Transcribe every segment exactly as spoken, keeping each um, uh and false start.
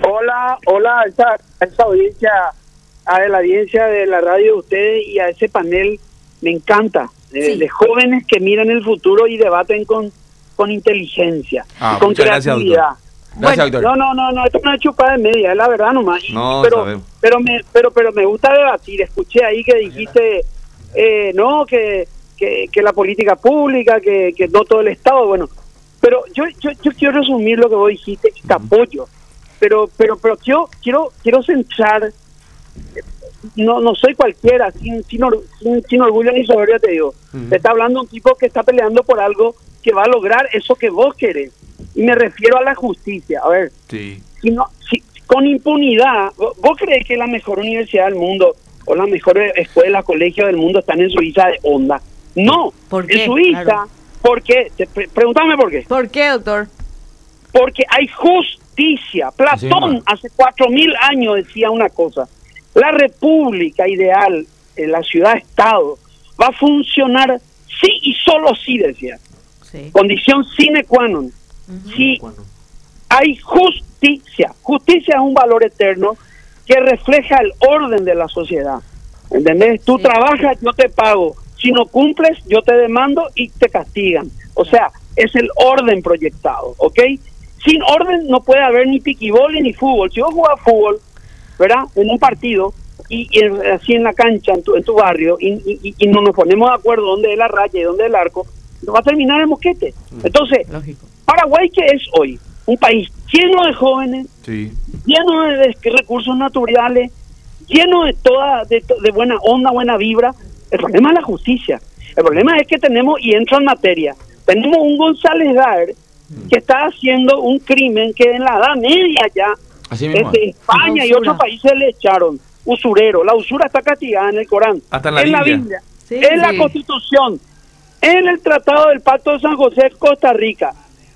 Hola, hola a esa, a esa audiencia, a la audiencia de la radio de ustedes y a ese panel, me encanta, de, sí. de jóvenes que miran el futuro y debaten con, con inteligencia, ah, con creatividad. Gracias, Gracias, bueno, no, no, no, no, esto no es chupada de media, es la verdad nomás. No, pero, pero, me, pero, pero me gusta debatir. Escuché ahí que dijiste, eh, no, que, que, que la política pública, que, que no todo el Estado, bueno. Pero yo, yo, yo quiero resumir lo que vos dijiste y te apoyo. Pero, pero, pero yo quiero, quiero centrar, no, no soy cualquiera, sin, sin, or, sin, sin orgullo ni soberbia te digo. Uh-huh. Te está hablando un tipo que está peleando por algo que va a lograr eso que vos querés. Y me refiero a la justicia. A ver, sí. si no, si, con impunidad, ¿vos crees que la mejor universidad del mundo o la mejor escuela, colegio del mundo están en Suiza de onda? No, ¿Por qué? En Suiza, claro. ¿Por qué? Te, pre, pregúntame por qué. ¿Por qué, doctor? Porque hay justicia. Platón sí, hace cuatro mil años decía una cosa. La república ideal, en la ciudad-estado, va a funcionar sí y solo sí, decía. Sí. Condición sine qua non. Uh-huh. Si hay justicia. Justicia es un valor eterno que refleja el orden de la sociedad. ¿Entendés? Tú sí. trabajas, yo te pago. Si no cumples, yo te demando y te castigan. O sea, es el orden proyectado, ¿ok? Sin orden no puede haber ni piquiboli ni fútbol. Si vos jugás fútbol, ¿verdad? En un partido, y, y así en la cancha, en tu, en tu barrio, y, y, y no nos ponemos de acuerdo dónde es la raya y dónde es el arco, va a terminar el mosquete. Entonces, lógico. Paraguay, ¿qué es hoy? Un país lleno de jóvenes, sí. lleno de, de recursos naturales, lleno de toda, de, de buena onda, buena vibra. El problema es la justicia. El problema es que tenemos, y entro en materia, tenemos un González Daer que está haciendo un crimen que en la Edad Media ya, desde España y otros países le echaron. Usurero. La usura está castigada en el Corán, hasta en la en Biblia, la Biblia sí, en sí. la Constitución, en el Tratado del Pacto de San José, Costa Rica,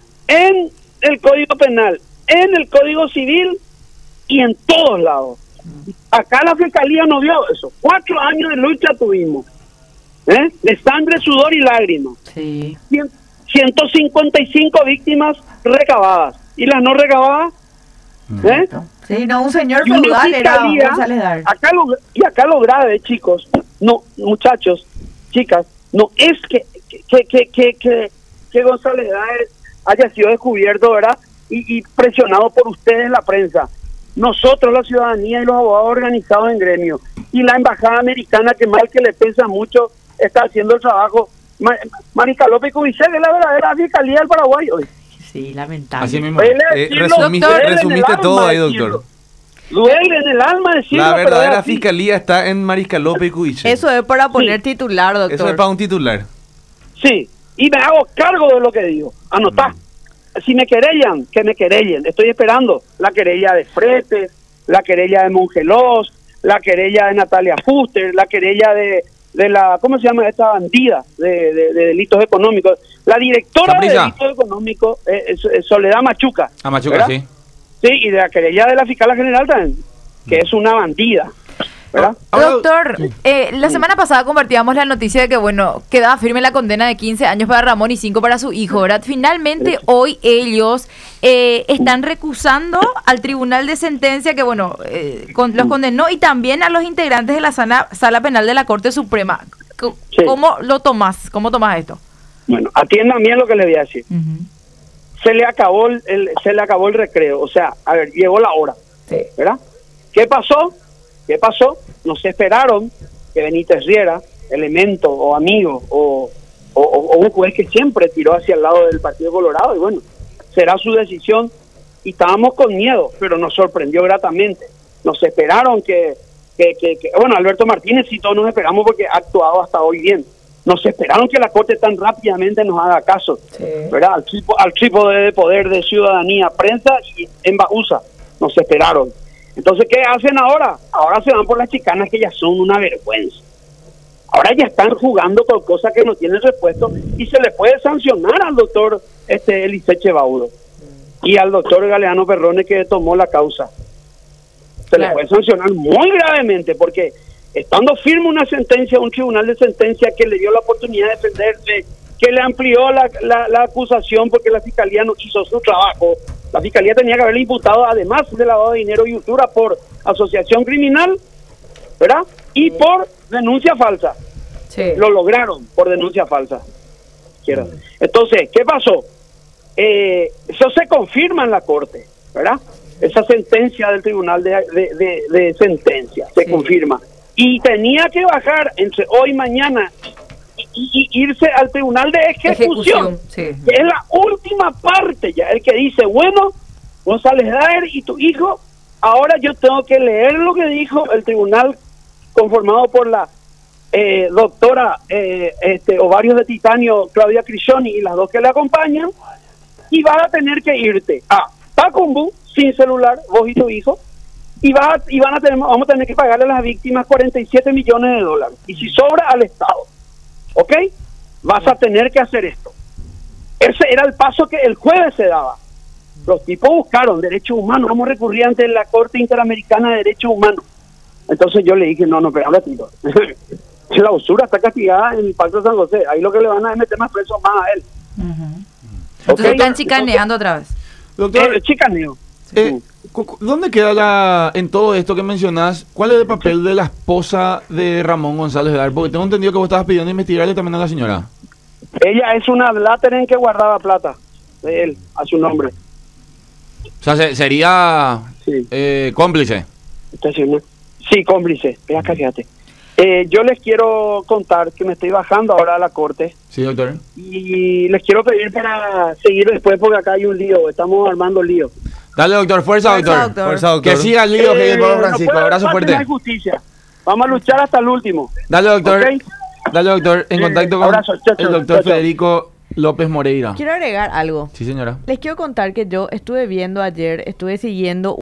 en el Código Penal, en el Código Civil y en todos lados. Acá la Fiscalía no vio eso. Cuatro años de lucha tuvimos, ¿eh? De sangre, sudor y lágrimas. Sí. ciento cincuenta y cinco víctimas recabadas. ¿Y las no recabadas? ¿Eh? Sí, no, un señor feudal era González Daer. Acá lo, y acá lo grave, chicos, no, muchachos, chicas, no es que que que que, que, que González Daer haya sido descubierto, ¿verdad? Y, y presionado por ustedes, la prensa. Nosotros, la ciudadanía y los abogados organizados en gremio, y la embajada americana, que mal que le pensa mucho, está haciendo el trabajo. Marica López Cubicé, que es la verdadera fiscalía del Paraguay hoy. Sí, lamentable. Así mismo. Eh, resumiste resumiste todo ahí, doctor. Duele en el alma decirlo. La verdadera fiscalía está en Mariscal López Cubicé. Eso es para poner sí. titular, doctor. Eso es para un titular. Sí, y me hago cargo de lo que digo. Anotá. Mm. Si me querellan, que me querellen. Estoy esperando la querella de Fretes, la querella de Mongelós, la querella de Natalia Fuster, la querella de, de la, ¿cómo se llama esta bandida de, de, de delitos económicos? La directora Saprissa. de delitos económicos, eh, eh, Soledad Machuca. Ah, Machuca, ¿verdad? sí. Sí, y de la querella de la fiscal general también, que es una bandida. ¿verdad? Doctor, eh, la semana pasada compartíamos la noticia de que, bueno, quedaba firme la condena de quince años para Ramón y cinco para su hijo, ¿verdad? Finalmente, hoy ellos eh, están recusando al tribunal de sentencia que, bueno, eh, con, los condenó, y también a los integrantes de la sala, sala penal de la Corte Suprema. ¿Cómo sí. lo tomás? ¿Cómo tomás esto? Bueno, atiendan bien lo que le voy a decir. Uh-huh. Se le acabó el, el, se le acabó el recreo, o sea, a ver, llegó la hora, sí. ¿verdad? ¿Qué pasó? ¿Qué pasó? Nos esperaron que Benítez Riera, elemento o amigo o, o, o un juez que siempre tiró hacia el lado del Partido Colorado, y bueno, será su decisión, y estábamos con miedo, pero nos sorprendió gratamente. Nos esperaron que, que, que, que bueno, Alberto Martínez y todos nos esperamos porque ha actuado hasta hoy bien. Nos esperaron que la Corte tan rápidamente nos haga caso, sí. ¿verdad? Al, tripo, al trípode de poder de ciudadanía, prensa y Embausa, nos esperaron. Entonces, ¿qué hacen ahora? Ahora se van por las chicanas que ya son una vergüenza. Ahora ya están jugando con cosas que no tienen respuesta, y se le puede sancionar al doctor este Eliseche Baudo y al doctor Galeano Perrone, que tomó la causa. Se claro. le puede sancionar muy gravemente, porque estando firme una sentencia, un tribunal de sentencia que le dio la oportunidad de defenderse, que le amplió la, la, la acusación porque la fiscalía no hizo su trabajo. La fiscalía tenía que haberle imputado, además de lavado de dinero y usura, por asociación criminal, ¿verdad? Y sí. por denuncia falsa. Sí. Lo lograron por denuncia falsa. Entonces, ¿qué pasó? Eh, eso se confirma en la corte, ¿verdad? Esa sentencia del tribunal de, de, de, de sentencia se sí. confirma. Y tenía que bajar entre hoy y mañana y, y irse al tribunal de ejecución, ejecución sí. que es la última parte ya, el que dice, bueno, González Daer y tu hijo, ahora yo tengo que leer lo que dijo el tribunal conformado por la eh, doctora eh, este, ovarios de titanio Claudia Criscioni y las dos que le acompañan, y vas a tener que irte a Pacumbú sin celular, vos y tu hijo, y, vas a, y van a tener, vamos a tener que pagarle a las víctimas cuarenta y siete millones de dólares, y si sobra al Estado, ¿ok? Vas a tener que hacer esto. Ese era el paso que el jueves se daba. Los tipos buscaron derechos humanos, vamos a recurrir ante la Corte Interamericana de Derechos Humanos. Entonces yo le dije, no, no, pero ahora tiro. La usura está castigada en el Pacto de San José, ahí lo que le van a meter más presos más a él. Uh-huh. Entonces ¿okay? están chicaneando otra vez. Doctor, eh, chicaneo. Eh, ¿Dónde queda la, en todo esto que mencionás, cuál es el papel de la esposa de Ramón González Daer? Porque tengo entendido que vos estabas pidiendo investigarle también a la señora. Ella es una Blatteren que guardaba plata de él, a su nombre. O sea, se, sería sí. eh, cómplice. Sí, cómplice. Ven acá, fíjate. Eh, yo les quiero contar que me estoy bajando ahora a la corte. Sí, doctor. Y les quiero pedir para seguir después porque acá hay un lío, estamos armando lío. Dale, doctor, fuerza, fuerza doctor. doctor. Fuerza, doctor. Que siga el lío, eh, que es el Pablo Francisco. No abrazo fuerte. No justicia. Vamos a luchar hasta el último. Dale, doctor. ¿Okay? Dale, doctor. En eh, contacto con abrazo, chau, chau, el doctor chau, chau. Federico López Moreira. Quiero agregar algo. Sí, señora. Les quiero contar que yo estuve viendo ayer, estuve siguiendo